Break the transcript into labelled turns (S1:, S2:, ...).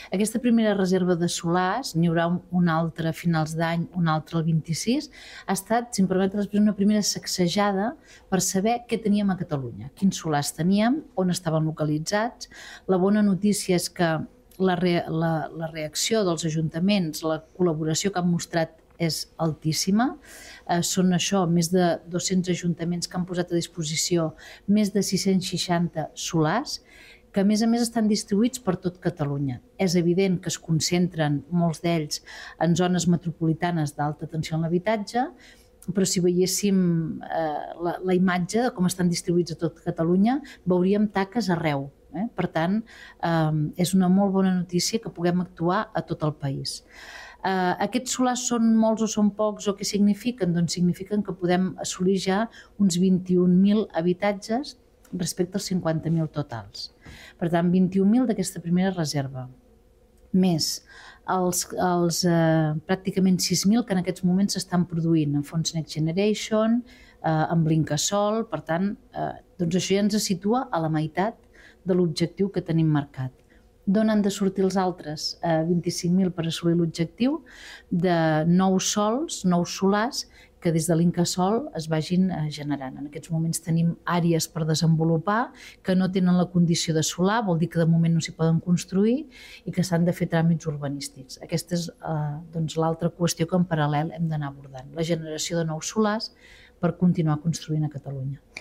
S1: Aquesta primera reserva de solars, n'hi haurà una altra a finals d'any, una altra el 26, ha estat, si em permet l'expressió, una primera sacsejada per saber què teníem a Catalunya, quins solars teníem, on estaven localitzats. La bona notícia és que la reacció dels ajuntaments, la col·laboració que han mostrat és altíssima. Són això, més de 200 ajuntaments que han posat a disposició més de 660 solars, que a més estan distribuïts per tot Catalunya. És evident que es concentren molts d'ells en zones metropolitanes d'alta tensió en l'habitatge, però si veiéssim la imatge de com estan distribuïts a tot Catalunya, veuríem taques arreu. Per tant, és una molt bona notícia que puguem actuar a tot el país. Aquests solars són molts o són pocs o què signifiquen? Doncs signifiquen que podem assolir ja uns 21.000 habitatges respecte als 50.000 totals. Per tant, 21.000 d'aquesta primera reserva, més els pràcticament 6.000 que en aquests moments s'estan produint en fons Next Generation, amb l'Incasòl. Per tant, doncs això ja ens situa a la meitat de l'objectiu que tenim marcat. D'on han de sortir els altres 25.000 per assolir l'objectiu? De nous sols, nous solars, que des de l'Incasòl es vagin generant. En aquests moments tenim àrees per desenvolupar que no tenen la condició de solar, vol dir que de moment no s'hi poden construir i que s'han de fer tràmits urbanístics. Aquesta és l'altra qüestió que en paral·lel hem d'anar abordant, la generació de nous solars per continuar construint a Catalunya.